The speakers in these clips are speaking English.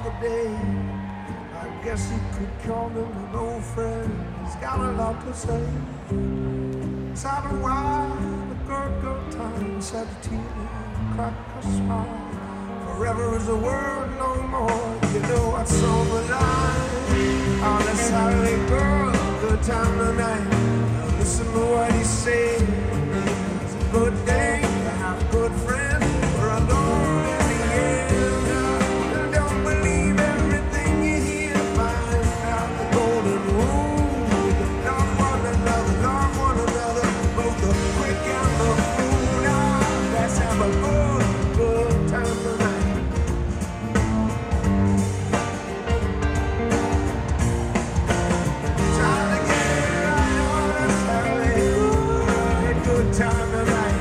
other day. I guess you could call him an old friend. He's got a lot to say. Inside a while, the good time, shed a tear, crack a smile. Forever is a word no more. You know what's on the line. On a Saturday girl, good time tonight. Now listen to what he said. It's a good day to have good friends. We're alone in the end. Don't believe everything you hear. Find out the golden rule. Love one another, love one another. Both the quick and the fool. Now let's have a good time tonight. Time tonight.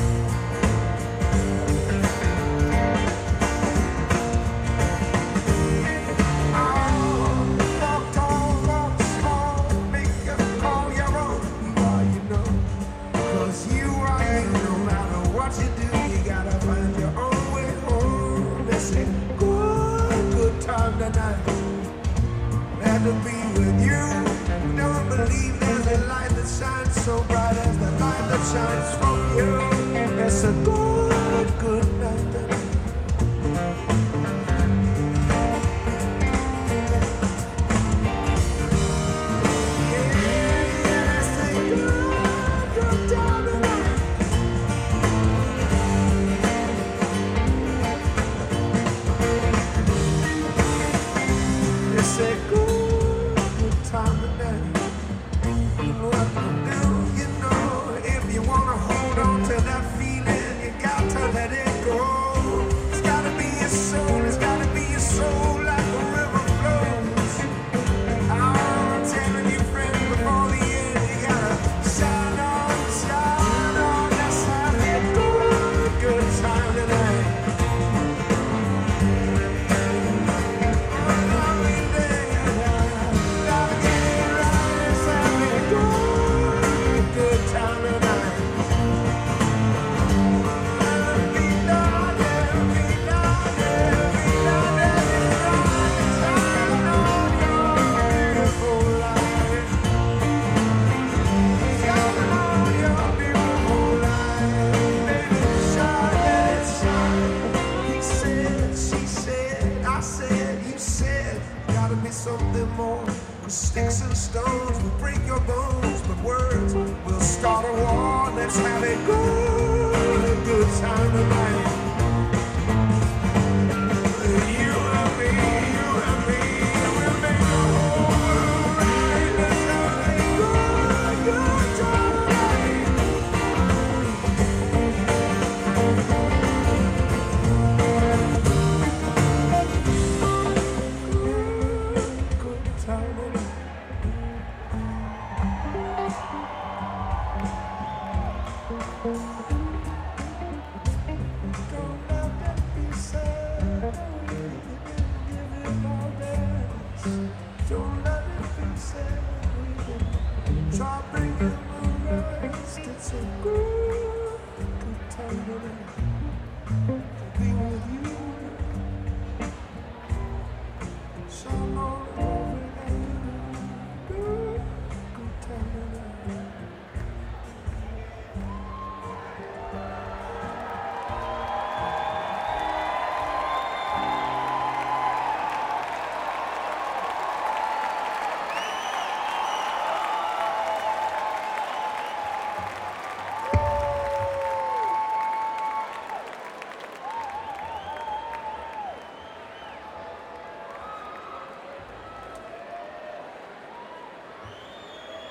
Walk tall, walk small, make your call your own. You are, you know, 'cause you are you. No matter what you do, you gotta find your own way home. They say, good time tonight. Glad to be with you. Don't believe there's a light that shines so bright as the light that shines from you. It's a good night tonight. Yeah, it's a good time tonight. It's a good time tonight. What to do, you know, if you wanna hold on to that feeling, you got to let it go. It's gotta be your soul, it's gotta be your soul like a river flows. I'm telling you, friend, before the end, you gotta shine on, let's have a good time tonight. Good time tonight. Something more. With sticks and stones will break your bones, but words will start a war. Let's have a good time tonight. You and me, we'll make the whole world right. Let's have a good time tonight. Try bringing the rest. It's a good time tonight.